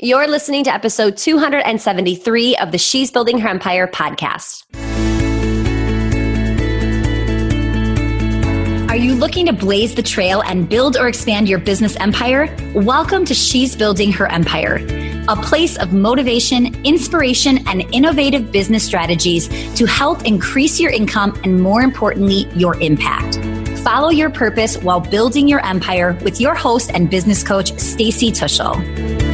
You're listening to episode 273 of the She's Building Her Empire podcast. Are you looking to blaze the trail and build or expand your business empire? Welcome to She's Building Her Empire, a place of motivation, inspiration, and innovative business strategies to help increase your income and, more importantly, your impact. Follow your purpose while building your empire with your host and business coach, Stacy Tuschl.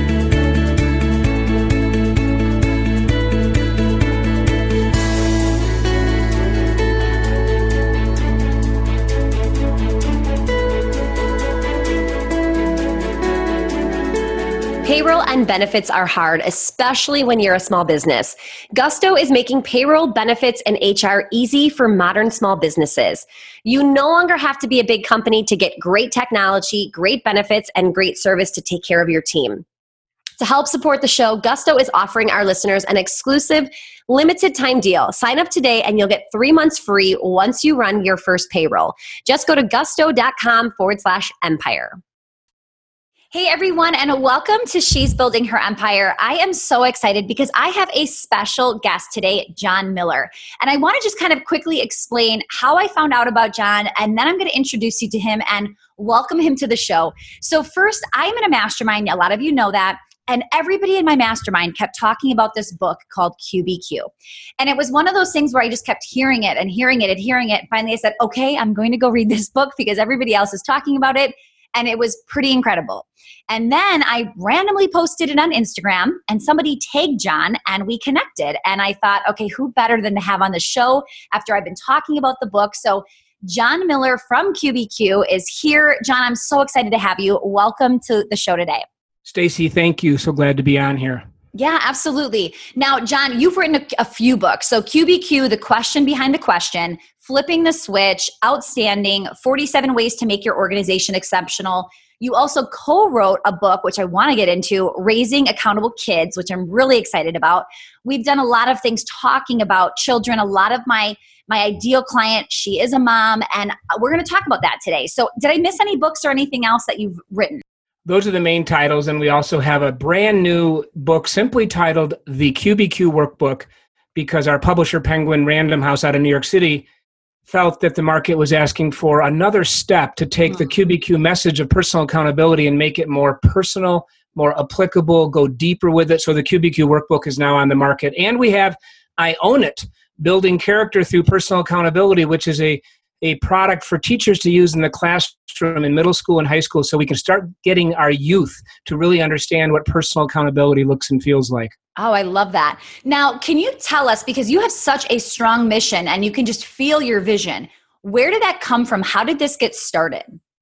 Payroll and benefits are hard, especially when you're a small business. Gusto is making payroll, benefits, and HR easy for modern small businesses. You no longer have to be a big company to get great technology, great benefits, and great service to take care of your team. To help support the show, Gusto is offering our listeners an exclusive limited time deal. Sign up today and you'll get 3 months free once you run your first payroll. Just go to gusto.com/empire. Hey everyone, and welcome to She's Building Her Empire. I am so excited because I have a special guest today, John Miller. And I want to just kind of quickly explain how I found out about John, and then I'm going to introduce you to him and welcome him to the show. So first, I'm in a mastermind. A lot of you know that. And everybody in my mastermind kept talking about this book called QBQ. And it was one of those things where I just kept hearing it and hearing it and hearing it. Finally, I said, okay, I'm going to go read this book because everybody else is talking about it. And it was pretty incredible. And then I randomly posted it on Instagram and somebody tagged John and we connected. And I thought, okay, who better than to have on the show after I've been talking about the book? So John Miller from QBQ is here. John, I'm so excited to have you. Welcome to the show today. Stacy, thank you. So glad to be on here. Yeah, absolutely. Now, John, you've written a few books. So QBQ, The Question Behind the Question, Flipping the Switch, Outstanding, 47 Ways to Make Your Organization Exceptional. You also co-wrote a book, which I want to get into, Raising Accountable Kids, which I'm really excited about. We've done a lot of things talking about children. A lot of my ideal client, she is a mom, and we're going to talk about that today. So did I miss any books or anything else that you've written? Those are the main titles, and we also have a brand new book simply titled The QBQ Workbook, because our publisher, Penguin Random House out of New York City, felt that the market was asking for another step to take the QBQ message of personal accountability and make it more personal, more applicable, go deeper with it. So the QBQ Workbook is now on the market. And we have I Own It, Building Character Through Personal Accountability, which is a product for teachers to use in the classroom in middle school and high school so we can start getting our youth to really understand what personal accountability looks and feels like. Oh, I love that. Now, can you tell us, because you have such a strong mission and you can just feel your vision, where did that come from? How did this get started?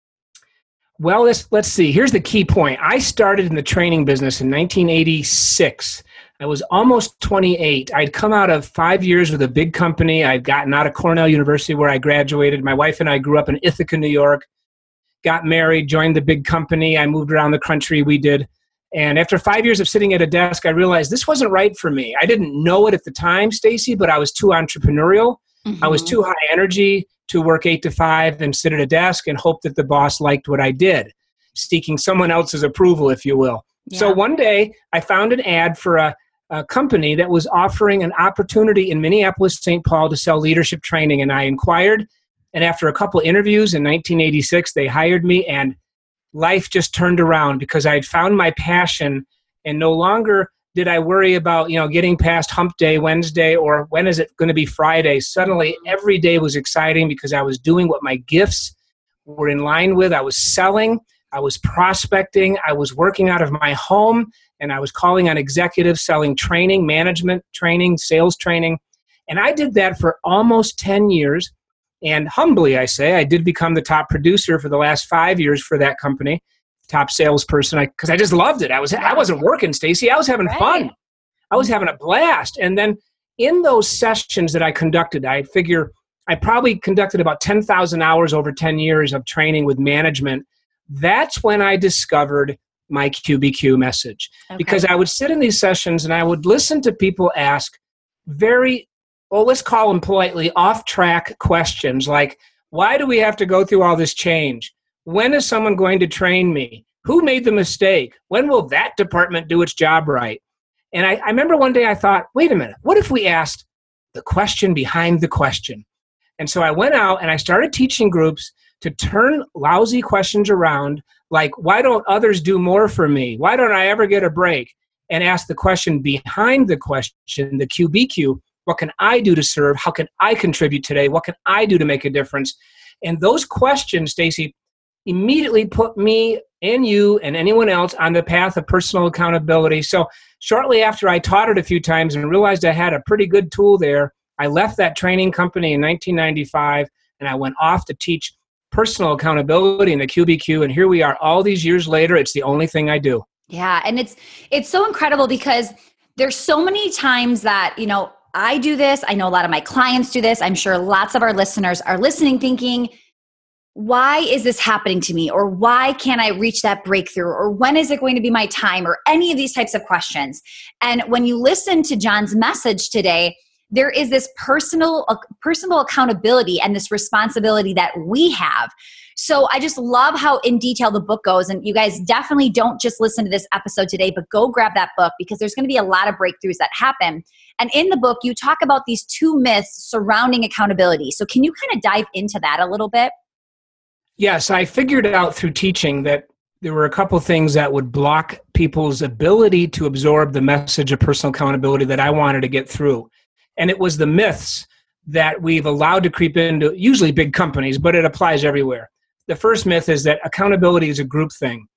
Well, let's see. Here's the key point. I started in the training business in 1986. I was almost 28. I'd come out of 5 years with a big company. I'd gotten out of Cornell University where I graduated. My wife and I grew up in Ithaca, New York, got married, joined the big company. I moved around the country. We did. And after 5 years of sitting at a desk, I realized this wasn't right for me. I didn't know it at the time, Stacy, but I was too entrepreneurial. Mm-hmm. I was too high energy to work 8 to 5 and sit at a desk and hope that the boss liked what I did, seeking someone else's approval, if you will. Yeah. So one day I found an ad for a company that was offering an opportunity in Minneapolis, St. Paul to sell leadership training. And I inquired. And after a couple of interviews in 1986, they hired me, and life just turned around because I had found my passion, and no longer did I worry about, getting past hump day Wednesday or when is it going to be Friday. Suddenly every day was exciting because I was doing what my gifts were in line with. I was selling, I was prospecting, I was working out of my home, and I was calling on executives, selling training, management training, sales training. And I did that for almost 10 years. And humbly, I say, I did become the top producer for the last 5 years for that company, top salesperson, because I just loved it. I wasn't working, Stacy. I was having fun. I was having a blast. And then in those sessions that I conducted, I figure I probably conducted about 10,000 hours over 10 years of training with management. That's when I discovered my QBQ message. Okay. Because I would sit in these sessions and I would listen to people ask very, let's call them politely, off-track questions like, why do we have to go through all this change? When is someone going to train me? Who made the mistake? When will that department do its job right? And I remember one day I thought, wait a minute, what if we asked the question behind the question? And so I went out and I started teaching groups to turn lousy questions around, like, why don't others do more for me? Why don't I ever get a break? And ask the question behind the question, the QBQ, what can I do to serve? How can I contribute today? What can I do to make a difference? And those questions, Stacy, immediately put me and you and anyone else on the path of personal accountability. So shortly after I taught it a few times and realized I had a pretty good tool there, I left that training company in 1995 and I went off to teach personal accountability in the QBQ. And here we are all these years later. It's the only thing I do. Yeah. And it's so incredible because there's so many times that, I do this. I know a lot of my clients do this. I'm sure lots of our listeners are listening thinking, why is this happening to me? Or why can't I reach that breakthrough? Or when is it going to be my time? Or any of these types of questions. And when you listen to John's message today, there is this personal accountability and this responsibility that we have. So I just love how in detail the book goes. And you guys definitely don't just listen to this episode today, but go grab that book because there's going to be a lot of breakthroughs that happen. And in the book, you talk about these two myths surrounding accountability. So can you kind of dive into that a little bit? Yes, I figured out through teaching that there were a couple things that would block people's ability to absorb the message of personal accountability that I wanted to get through. And it was the myths that we've allowed to creep into, usually big companies, but it applies everywhere. The first myth is that accountability is a group thing.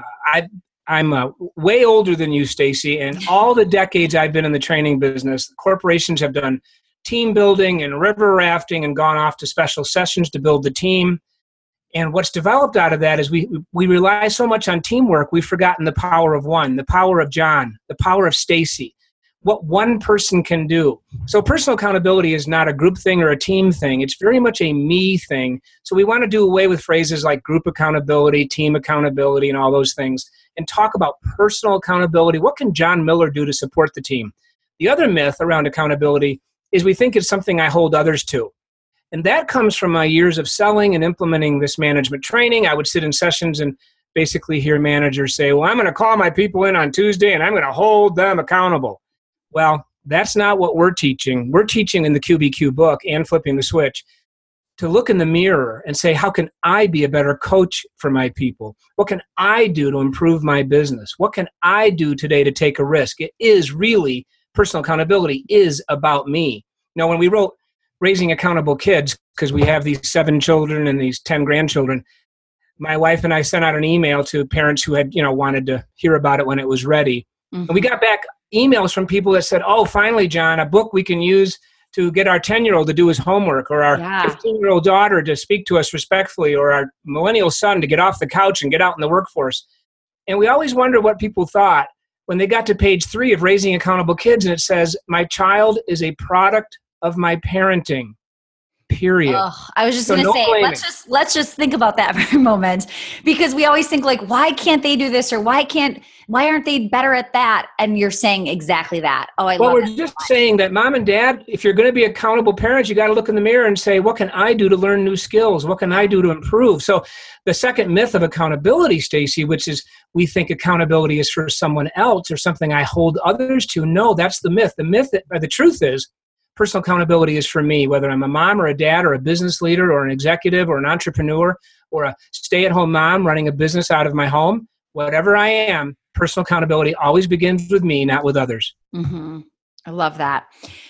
I'm way older than you, Stacy, and all the decades I've been in the training business, corporations have done team building and river rafting and gone off to special sessions to build the team. And what's developed out of that is we rely so much on teamwork, we've forgotten the power of one, the power of John, the power of Stacy, what one person can do. So personal accountability is not a group thing or a team thing. It's very much a me thing. So we want to do away with phrases like group accountability, team accountability, and all those things, and talk about personal accountability. What can John Miller do to support the team? The other myth around accountability is we think it's something I hold others to. And that comes from my years of selling and implementing this management training. I would sit in sessions and basically hear managers say, well, I'm going to call my people in on Tuesday and I'm going to hold them accountable. Well, that's not what we're teaching. We're teaching in the QBQ book and Flipping the Switch to look in the mirror and say, how can I be a better coach for my people? What can I do to improve my business? What can I do today to take a risk? It is really, personal accountability is about me. You know, when we wrote Raising Accountable Kids, because we have these 7 children and these 10 grandchildren, my wife and I sent out an email to parents who had, wanted to hear about it when it was ready. Mm-hmm. And we got back emails from people that said, oh, finally, John, a book we can use to get our 10-year-old to do his homework, or our 15-year-old daughter to speak to us respectfully, or our millennial son to get off the couch and get out in the workforce. And we always wonder what people thought when they got to page 3 of Raising Accountable Kids, and it says, my child is a product of my parenting, period. Oh, I was just going to say, let's just think about that for a moment, because we always think like, why can't they do this? Or why aren't they better at that? And you're saying exactly that. Oh, I love it. Well, we're just saying that mom and dad, if you're going to be accountable parents, you got to look in the mirror and say, what can I do to learn new skills? What can I do to improve? So the second myth of accountability, Stacy, which is we think accountability is for someone else or something I hold others to. No, that's the myth. The truth is, personal accountability is for me, whether I'm a mom or a dad or a business leader or an executive or an entrepreneur or a stay-at-home mom running a business out of my home. Whatever I am, personal accountability always begins with me, not with others. Mm-hmm. I love that.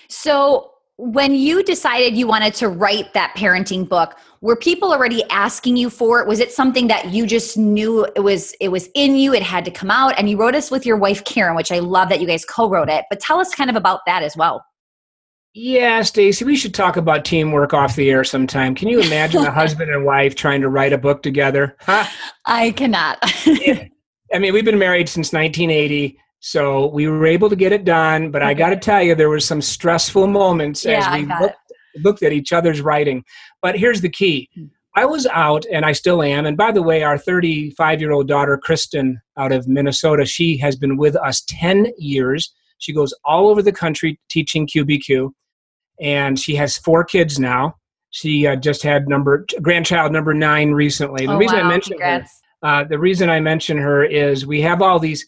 So when you decided you wanted to write that parenting book, were people already asking you for it? Was it something that you just knew it was in you, it had to come out, and you wrote this with your wife, Karen, which I love that you guys co-wrote it, but tell us kind of about that as well. Yeah, Stacy, we should talk about teamwork off the air sometime. Can you imagine a husband and wife trying to write a book together? Huh? I cannot. Yeah. I mean, we've been married since 1980, so we were able to get it done. But I got to tell you, there were some stressful moments as we looked at each other's writing. But here's the key. I was out, and I still am. And by the way, our 35-year-old daughter, Kristen, out of Minnesota, she has been with us 10 years. She goes all over the country teaching QBQ. And she has 4 kids now. She just had grandchild number 9 recently. The reason I mentioned her, The reason I mention her is we have all these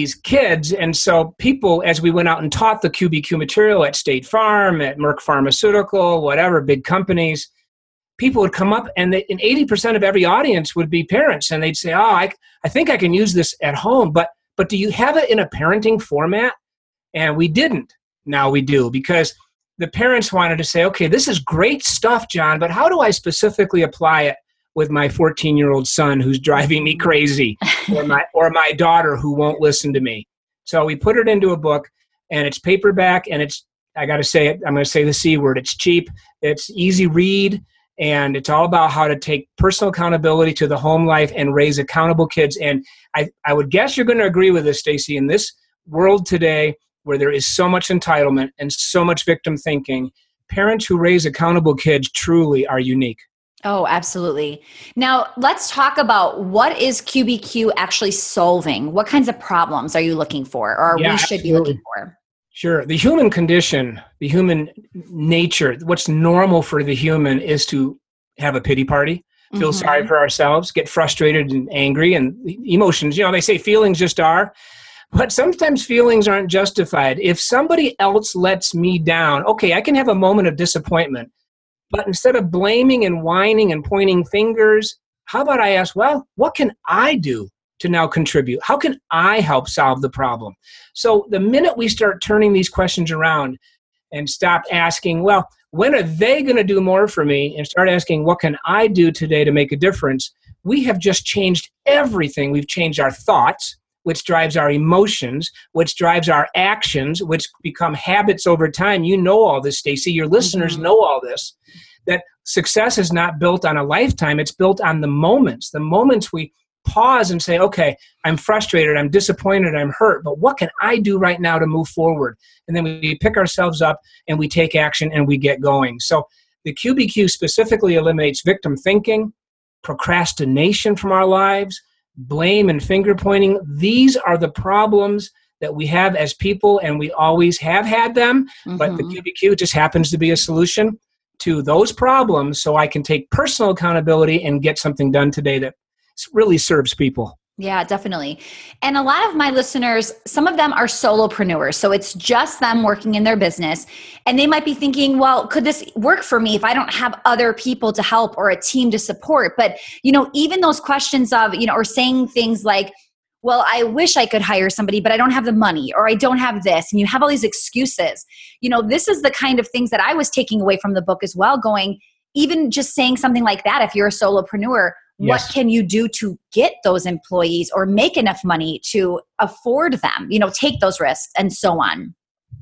kids, and so people, as we went out and taught the QBQ material at State Farm, at Merck Pharmaceutical, whatever, big companies, people would come up, and 80% of every audience would be parents, and they'd say, I think I can use this at home, but do you have it in a parenting format? And we didn't. Now we do, because the parents wanted to say, okay, this is great stuff, John, but how do I specifically apply it with my 14-year-old son who's driving me crazy, or my daughter who won't listen to me? So we put it into a book, and it's paperback, and it's, I got to say it, I'm going to say the C word, it's cheap, it's easy read, and it's all about how to take personal accountability to the home life and raise accountable kids. And I would guess you're going to agree with this, Stacy, in this world today where there is so much entitlement and so much victim thinking, parents who raise accountable kids truly are unique. Oh, absolutely. Now, let's talk about what is QBQ actually solving? What kinds of problems are you looking for, or we should be looking for? Sure. The human condition, the human nature, what's normal for the human is to have a pity party, feel sorry for ourselves, get frustrated and angry, and emotions. They say feelings just are. But sometimes feelings aren't justified. If somebody else lets me down, okay, I can have a moment of disappointment. But instead of blaming and whining and pointing fingers, how about I ask, well, what can I do to now contribute? How can I help solve the problem? So the minute we start turning these questions around and stop asking, well, when are they going to do more for me? And start asking, what can I do today to make a difference? We have just changed everything. We've changed our thoughts, which drives our emotions, which drives our actions, which become habits over time. You know all this, Stacy. Your listeners know all this, that success is not built on a lifetime. It's built on the moments we pause and say, okay, I'm frustrated, I'm disappointed, I'm hurt, but what can I do right now to move forward? And then we pick ourselves up and we take action and we get going. So the QBQ specifically eliminates victim thinking, procrastination from our lives, blame and finger pointing. These are the problems that we have as people, and we always have had them, but the QBQ just happens to be a solution to those problems, so I can take personal accountability and get something done today that really serves people. Yeah, definitely. And a lot of my listeners, some of them are solopreneurs. So it's just them working in their business. And they might be thinking, well, could this work for me if I don't have other people to help or a team to support? But, even those questions of, or saying things like, well, I wish I could hire somebody, but I don't have the money, or I don't have this. And you have all these excuses. This is the kind of things that I was taking away from the book as well, going, even just saying something like that, if you're a solopreneur, what can you do to get those employees or make enough money to afford them, take those risks and so on?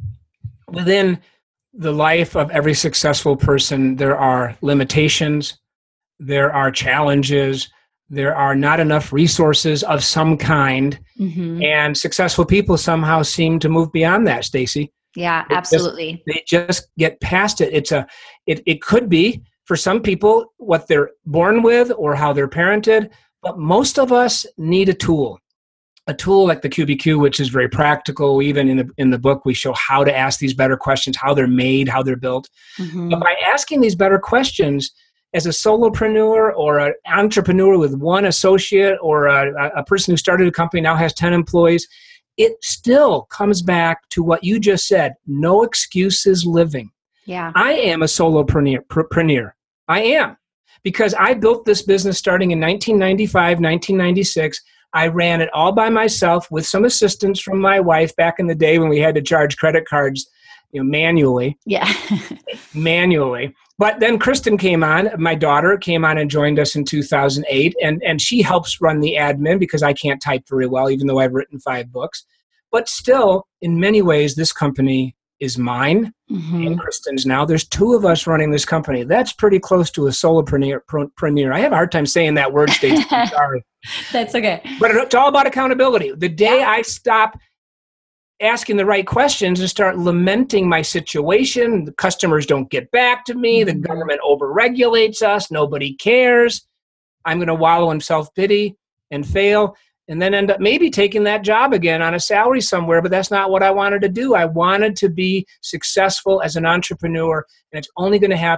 Within the life of every successful person, there are limitations, there are challenges, there are not enough resources of some kind, and successful people somehow seem to move beyond that, Stacy. Yeah, absolutely. They just get past it. It could be, for some people, what they're born with or how they're parented, but most of us need a tool like the QBQ, which is very practical. Even in the book, we show how to ask these better questions, how they're made, how they're built. But by asking these better questions, as a solopreneur or an entrepreneur with one associate, or a person who started a company now has 10 employees, it still comes back to what you just said: no excuses living. Yeah, I am a solopreneur. I am, because I built this business starting in 1995, 1996. I ran it all by myself with some assistance from my wife back in the day when we had to charge credit cards, manually. Yeah. Manually. But then Kristen came on, my daughter came on and joined us in 2008, and she helps run the admin because I can't type very well, even though I've written 5 books. But still, in many ways, this company is mine and Kristen's now. There's 2 of us running this company. That's pretty close to a solopreneur. I have a hard time saying that word, Stacey. I'm sorry. That's okay. But it's all about accountability. The day I stop asking the right questions and start lamenting my situation, the customers don't get back to me, the government overregulates us, nobody cares, I'm going to wallow in self-pity and fail, and then end up maybe taking that job again on a salary somewhere, but that's not what I wanted to do. I wanted to be successful as an entrepreneur, and it's only going to happen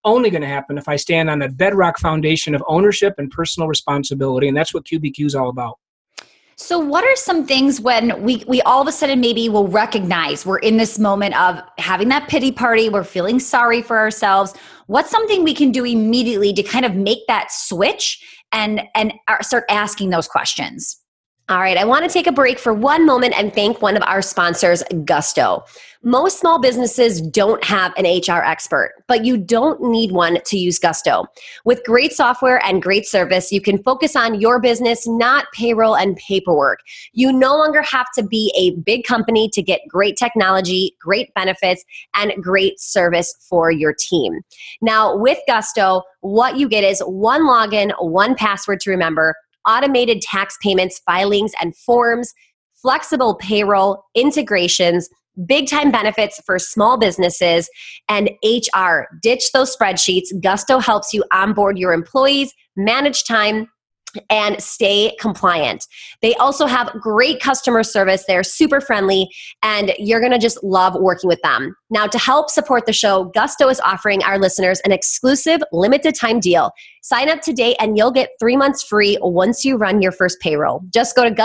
only going to happen if I stand on a bedrock foundation of ownership and personal responsibility. And that's what QBQ is all about. So what are some things when we all of a sudden maybe will recognize we're in this moment of having that pity party, we're feeling sorry for ourselves? What's something we can do immediately to kind of make that switch and start asking those questions? All right, I want to take a break for one moment and thank one of our sponsors, Gusto. Most small businesses don't have an HR expert, but you don't need one to use Gusto. With great software and great service, you can focus on your business, not payroll and paperwork. You no longer have to be a big company to get great technology, great benefits, and great service for your team. Now, with Gusto, what you get is one login, one password to remember, automated tax payments, filings, and forms, flexible payroll, integrations, big time benefits for small businesses, and HR. Ditch those spreadsheets. Gusto helps you onboard your employees, manage time, and stay compliant. They also have great customer service. They're super friendly, and you're going to just love working with them. Now, to help support the show, Gusto is offering our listeners an exclusive limited time deal. Sign up today and you'll get 3 months free once you run your first payroll. Just go to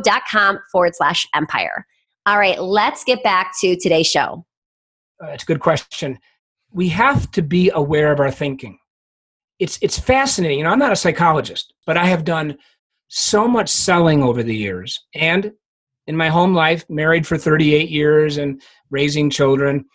gusto.com/empire. All right, let's get back to today's show. It's a good question. We have to be aware of our thinking. It's fascinating. You know, I'm not a psychologist, but I have done so much selling over the years. And in my home life, married for 38 years and raising children,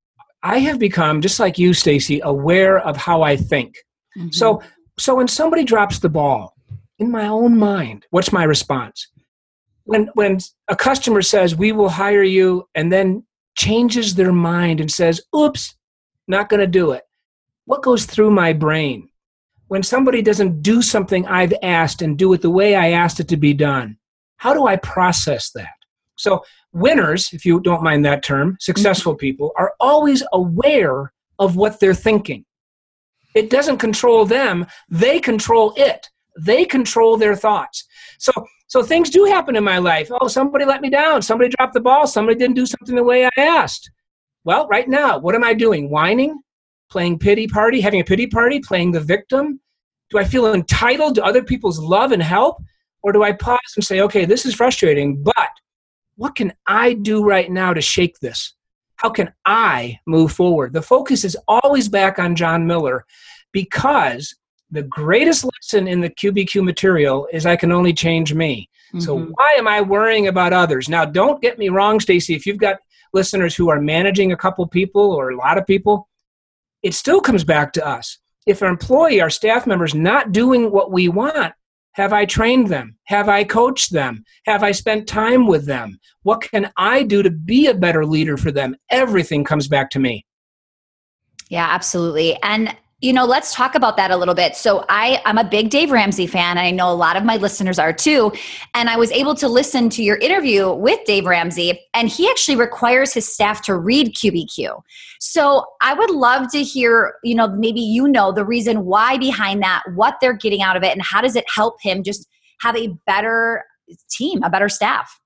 I have become, just like you, Stacy, aware of how I think. Mm-hmm. So when somebody drops the ball, in my own mind, what's my response? When a customer says, we will hire you, and then changes their mind and says, oops, not going to do it. What goes through my brain? When somebody doesn't do something I've asked and do it the way I asked it to be done, how do I process that? So winners, if you don't mind that term, successful people, are always aware of what they're thinking. It doesn't control them. They control it. They control their thoughts. So things do happen in my life. Oh, somebody let me down. Somebody dropped the ball. Somebody didn't do something the way I asked. Well, right now, what am I doing? Whining? Playing pity party, having a pity party, playing the victim? Do I feel entitled to other people's love and help? Or do I pause and say, okay, this is frustrating, but what can I do right now to shake this? How can I move forward? The focus is always back on John Miller, because the greatest lesson in the QBQ material is I can only change me. Mm-hmm. So why am I worrying about others? Now, don't get me wrong, Stacy, if you've got listeners who are managing a couple people or a lot of people, it still comes back to us. If our employee, our staff members, not doing what we want, have I trained them? Have I coached them? Have I spent time with them? What can I do to be a better leader for them? Everything comes back to me. Yeah, absolutely. And let's talk about that a little bit. So I'm a big Dave Ramsey fan, and I know a lot of my listeners are too. And I was able to listen to your interview with Dave Ramsey, and he actually requires his staff to read QBQ. So I would love to hear, maybe the reason why behind that, what they're getting out of it, and how does it help him just have a better team, a better staff?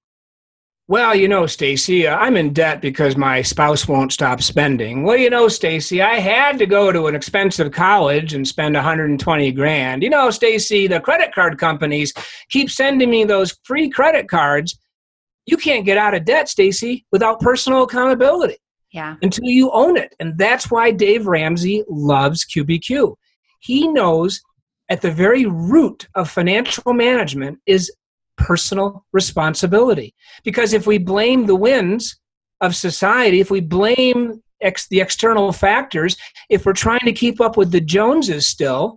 Well, Stacy, I'm in debt because my spouse won't stop spending. Well, Stacy, I had to go to an expensive college and spend $120,000. Stacy, the credit card companies keep sending me those free credit cards. You can't get out of debt, Stacy, without personal accountability. Yeah. Until you own it. And that's why Dave Ramsey loves QBQ. He knows at the very root of financial management is personal responsibility. Because if we blame the winds of society, if we blame the external factors, if we're trying to keep up with the Joneses still,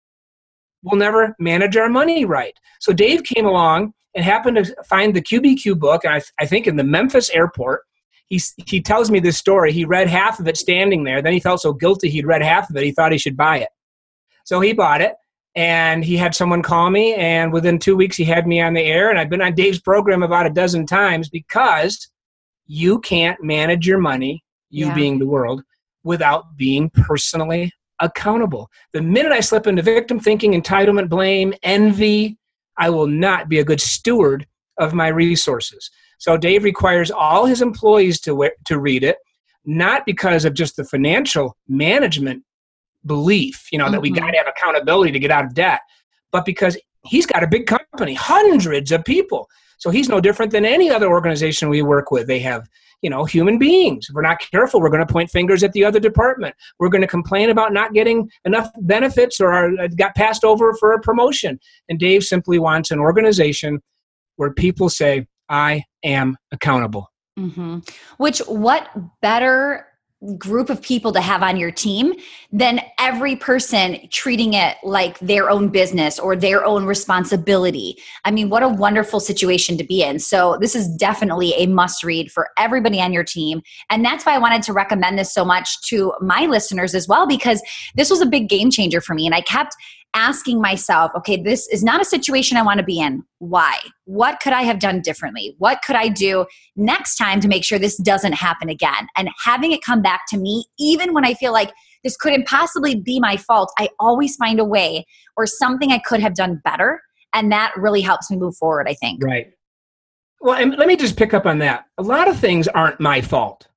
we'll never manage our money right. So Dave came along and happened to find the QBQ book, and I think in the Memphis airport. He tells me this story. He read half of it standing there. Then he felt so guilty he'd read half of it. He thought he should buy it. So he bought it. And he had someone call me, and within 2 weeks, he had me on the air. And I've been on Dave's program about a dozen times, because you can't manage your money, you being the world, without being personally accountable. The minute I slip into victim thinking, entitlement, blame, envy, I will not be a good steward of my resources. So Dave requires all his employees to read it, not because of just the financial management belief, that we got to have accountability to get out of debt, but because he's got a big company, hundreds of people. So he's no different than any other organization we work with. They have, human beings. If we're not careful, we're going to point fingers at the other department. We're going to complain about not getting enough benefits or got passed over for a promotion. And Dave simply wants an organization where people say, I am accountable. Mm-hmm. Which, what better group of people to have on your team than every person treating it like their own business or their own responsibility. I mean, what a wonderful situation to be in. So this is definitely a must read for everybody on your team. And that's why I wanted to recommend this so much to my listeners as well, because this was a big game changer for me. And I kept asking myself, okay, this is not a situation I want to be in. Why? What could I have done differently? What could I do next time to make sure this doesn't happen again? And having it come back to me, even when I feel like this couldn't possibly be my fault, I always find a way or something I could have done better. And that really helps me move forward, I think. Right. Well, and let me just pick up on that. A lot of things aren't my fault.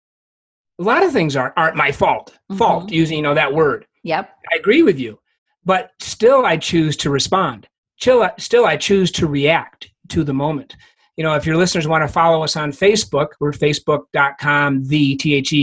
A lot of things aren't my fault. Fault, using, that word. Yep. I agree with you. But still, I choose to respond. Still, I choose to react to the moment. If your listeners want to follow us on Facebook, we're facebook.com, the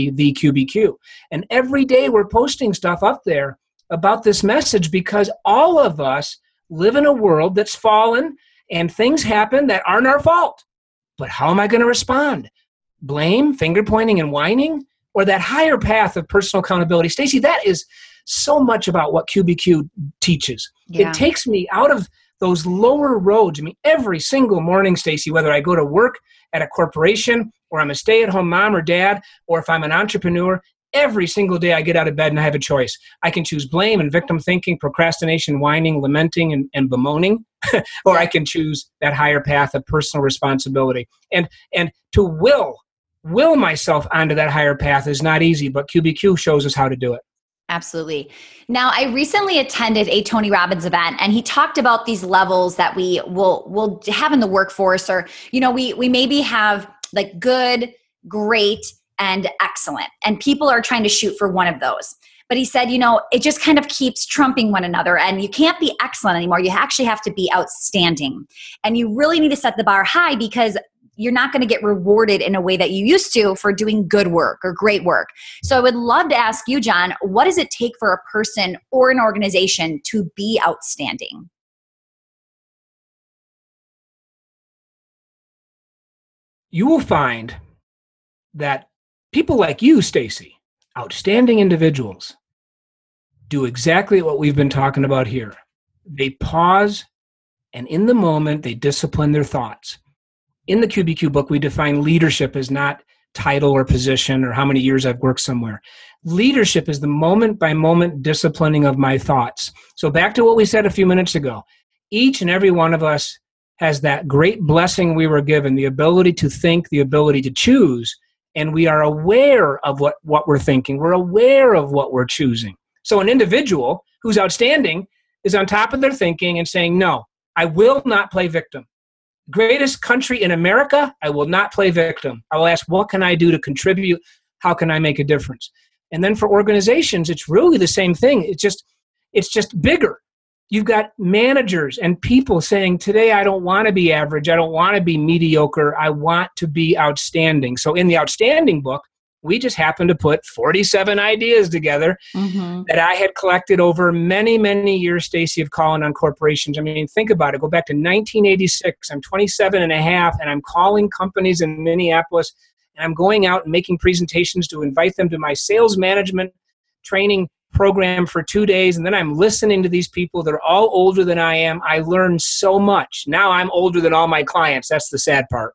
QBQ. And every day we're posting stuff up there about this message because all of us live in a world that's fallen and things happen that aren't our fault. But how am I going to respond? Blame, finger pointing, and whining? Or that higher path of personal accountability? Stacey, that is so much about what QBQ teaches. Yeah. It takes me out of those lower roads. I mean, every single morning, Stacey, whether I go to work at a corporation or I'm a stay-at-home mom or dad, or if I'm an entrepreneur, every single day I get out of bed and I have a choice. I can choose blame and victim thinking, procrastination, whining, lamenting, and bemoaning, or I can choose that higher path of personal responsibility. And to will myself onto that higher path is not easy, but QBQ shows us how to do it. Absolutely. Now, I recently attended a Tony Robbins event, and he talked about these levels that we will have in the workforce, or, we maybe have like good, great, and excellent. And people are trying to shoot for one of those. But he said, it just kind of keeps trumping one another, and you can't be excellent anymore. You actually have to be outstanding. And you really need to set the bar high, because you're not going to get rewarded in a way that you used to for doing good work or great work. So I would love to ask you, John, what does it take for a person or an organization to be outstanding? You will find that people like you, Stacey, outstanding individuals, do exactly what we've been talking about here. They pause, and in the moment, they discipline their thoughts. In the QBQ book, we define leadership as not title or position or how many years I've worked somewhere. Leadership is the moment-by-moment disciplining of my thoughts. So back to what we said a few minutes ago. Each and every one of us has that great blessing we were given, the ability to think, the ability to choose, and we are aware of what we're thinking. We're aware of what we're choosing. So an individual who's outstanding is on top of their thinking and saying, no, I will not play victim. Greatest country in America, I will not play victim. I will ask, what can I do to contribute? How can I make a difference? And then for organizations, it's really the same thing. It's just bigger. You've got managers and people saying, today I don't want to be average. I don't want to be mediocre. I want to be outstanding. So in the Outstanding book, we just happened to put 47 ideas together that I had collected over many, many years, Stacey, of calling on corporations. I mean, think about it. Go back to 1986. I'm 27 and a half, and I'm calling companies in Minneapolis, and I'm going out and making presentations to invite them to my sales management training program for 2 days. And then I'm listening to these people. They're all older than I am. I learned so much. Now I'm older than all my clients. That's the sad part.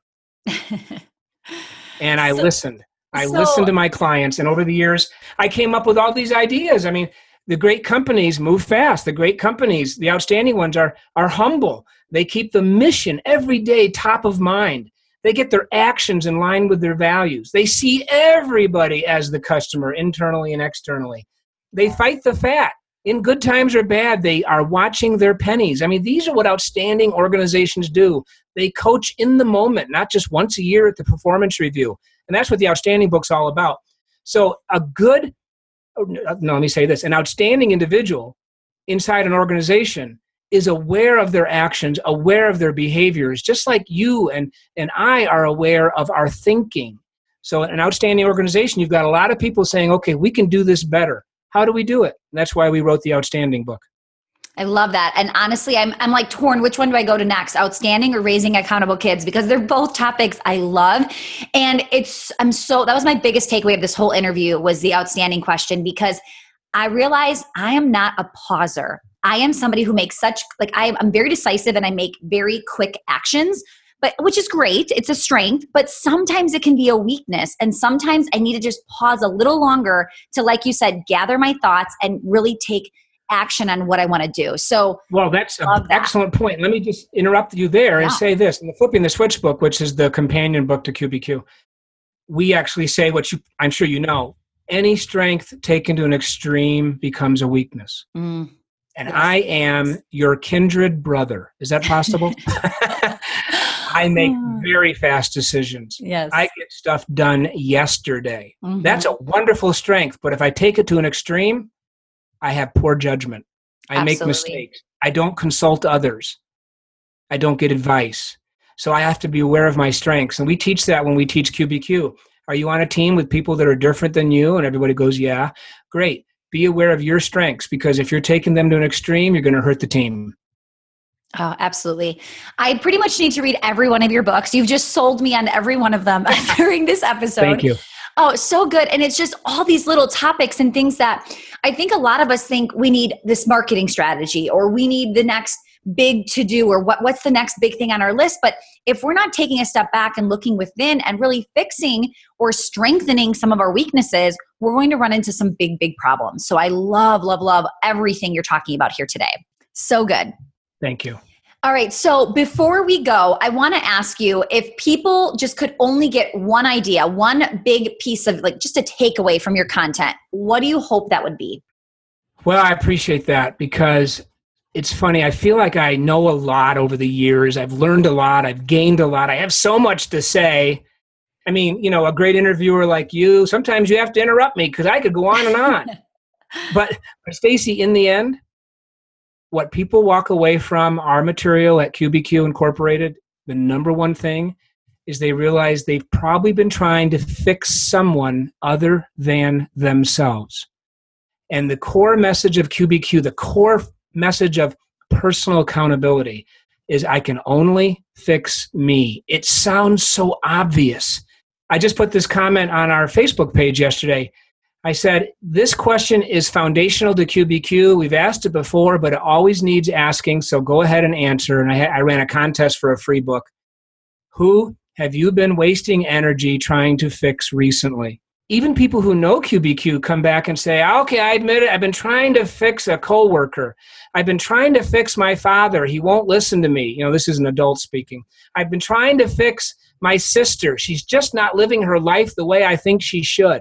And I listened. I listened to my clients, and over the years, I came up with all these ideas. I mean, the great companies move fast. The great companies, the outstanding ones, are humble. They keep the mission every day top of mind. They get their actions in line with their values. They see everybody as the customer, internally and externally. They fight the fat. In good times or bad, they are watching their pennies. I mean, these are what outstanding organizations do. They coach in the moment, not just once a year at the performance review. And that's what the Outstanding book's all about. So a good let me say this. An outstanding individual inside an organization is aware of their actions, aware of their behaviors, just like you and I are aware of our thinking. So in an outstanding organization, you've got a lot of people saying, okay, we can do this better. How do we do it? And that's why we wrote the Outstanding book. I love that. And honestly, I'm like torn. Which one do I go to next? Outstanding or Raising Accountable Kids? Because they're both topics I love. And that was my biggest takeaway of this whole interview was the outstanding question, because I realized I am not a pauser. I am somebody who makes I'm very decisive and I make very quick actions, which is great. It's a strength, but sometimes it can be a weakness. And sometimes I need to just pause a little longer to, like you said, gather my thoughts and really take action on what I want to do. So, well, that's an excellent point. Let me just interrupt you there and say this. In the Flipping the Switch book, which is the companion book to QBQ, we actually say I'm sure you know, any strength taken to an extreme becomes a weakness. And yes. I am your kindred brother. Is that possible? I make very fast decisions. Yes. I get stuff done yesterday. Mm-hmm. That's a wonderful strength. But if I take it to an extreme, I have poor judgment. I make mistakes. I don't consult others. I don't get advice. So I have to be aware of my strengths. And we teach that when we teach QBQ. Are you on a team with people that are different than you? And everybody goes, yeah. Great. Be aware of your strengths, because if you're taking them to an extreme, you're going to hurt the team. Oh, absolutely. I pretty much need to read every one of your books. You've just sold me on every one of them during this episode. Thank you. Oh, so good. And it's just all these little topics and things that I think a lot of us think we need this marketing strategy, or we need the next big to do, or what's the next big thing on our list. But if we're not taking a step back and looking within and really fixing or strengthening some of our weaknesses, we're going to run into some big, big problems. So I love, love, love everything you're talking about here today. So good. Thank you. All right. So before we go, I want to ask you, if people just could only get one idea, one big piece of just a takeaway from your content, what do you hope that would be? Well, I appreciate that, because it's funny. I feel like I know a lot over the years. I've learned a lot. I've gained a lot. I have so much to say. I mean, a great interviewer like you, sometimes you have to interrupt me because I could go on and on. But Stacy, in the end, what people walk away from our material at QBQ Incorporated, the number one thing is they realize they've probably been trying to fix someone other than themselves. And the core message of QBQ, the core message of personal accountability, is I can only fix me. It sounds so obvious. I just put this comment on our Facebook page yesterday. I said, this question is foundational to QBQ. We've asked it before, but it always needs asking, so go ahead and answer. And I ran a contest for a free book. Who have you been wasting energy trying to fix recently? Even people who know QBQ come back and say, okay, I admit it. I've been trying to fix a coworker. I've been trying to fix my father. He won't listen to me. This is an adult speaking. I've been trying to fix my sister. She's just not living her life the way I think she should.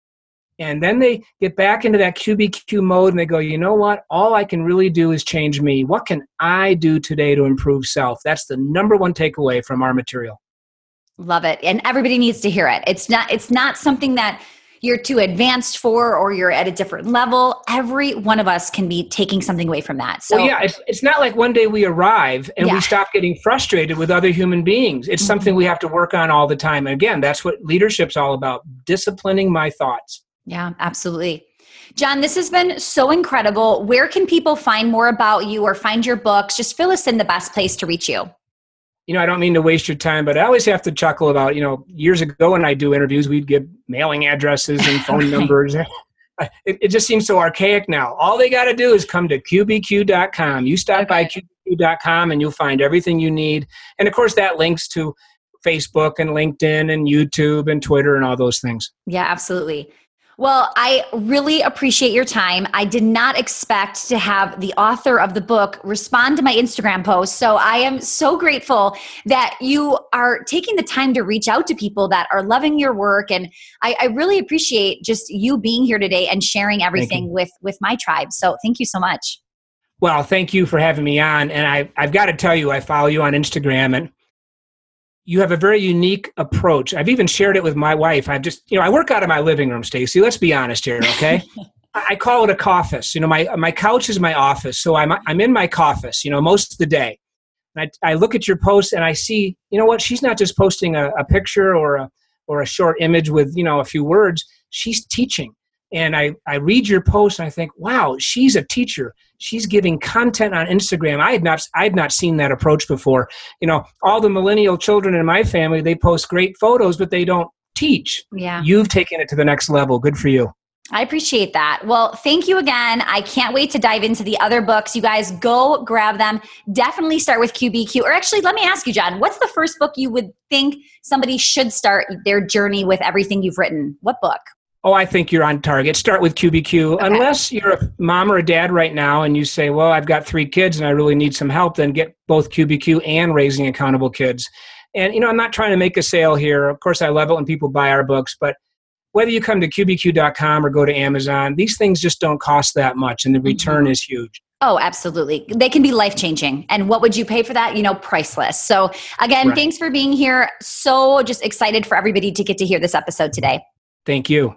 And then they get back into that QBQ mode and they go, you know what? All I can really do is change me. What can I do today to improve self? That's the number one takeaway from our material. Love it. And everybody needs to hear it. It's not something that you're too advanced for, or you're at a different level. Every one of us can be taking something away from that. So it's not like one day we arrive and we stop getting frustrated with other human beings. It's something we have to work on all the time. And again, that's what leadership's all about, disciplining my thoughts. Yeah, absolutely. John, this has been so incredible. Where can people find more about you or find your books? Just fill us in the best place to reach you. I don't mean to waste your time, but I always have to chuckle about, years ago when I do interviews, we'd give mailing addresses and phone numbers. It just seems so archaic now. All they got to do is come to QBQ.com. You stop by QBQ.com and you'll find everything you need. And of course, that links to Facebook and LinkedIn and YouTube and Twitter and all those things. Yeah, absolutely. Well, I really appreciate your time. I did not expect to have the author of the book respond to my Instagram post. So I am so grateful that you are taking the time to reach out to people that are loving your work. And I really appreciate just you being here today and sharing everything with my tribe. So thank you so much. Well, thank you for having me on. And I've got to tell you, I follow you on Instagram, and you have a very unique approach. I've even shared it with my wife. I work out of my living room, Stacy. Let's be honest here, okay? I call it a coffice. My couch is my office. So I'm in my coffice, most of the day. And I look at your posts and I see, she's not just posting a picture or a short image with, a few words. She's teaching. And I read your post and I think, wow, she's a teacher. She's giving content on Instagram. I had not seen that approach before. All the millennial children in my family, they post great photos, but they don't teach. Yeah. You've taken it to the next level. Good for you. I appreciate that. Well, thank you again. I can't wait to dive into the other books. You guys go grab them. Definitely start with QBQ. Or actually, let me ask you, John, what's the first book you would think somebody should start their journey with everything you've written? What book? Oh, I think you're on target. Start with QBQ. Okay. Unless you're a mom or a dad right now and you say, well, I've got 3 kids and I really need some help, then get both QBQ and Raising Accountable Kids. And, I'm not trying to make a sale here. Of course, I love it when people buy our books, but whether you come to QBQ.com or go to Amazon, these things just don't cost that much, and the return is huge. Oh, absolutely. They can be life-changing. And what would you pay for that? Priceless. So again, Thanks for being here. So just excited for everybody to get to hear this episode today. Thank you.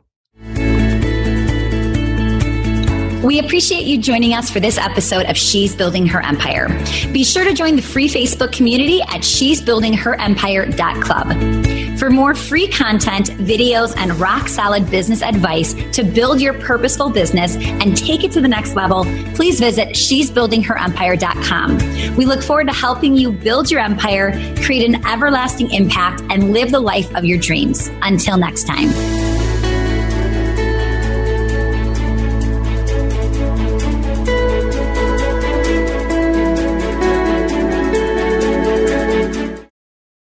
We appreciate you joining us for this episode of She's Building Her Empire. Be sure to join the free Facebook community at she'sbuildingherempire.club. For more free content, videos, and rock-solid business advice to build your purposeful business and take it to the next level, please visit she'sbuildingherempire.com. We look forward to helping you build your empire, create an everlasting impact, and live the life of your dreams. Until next time.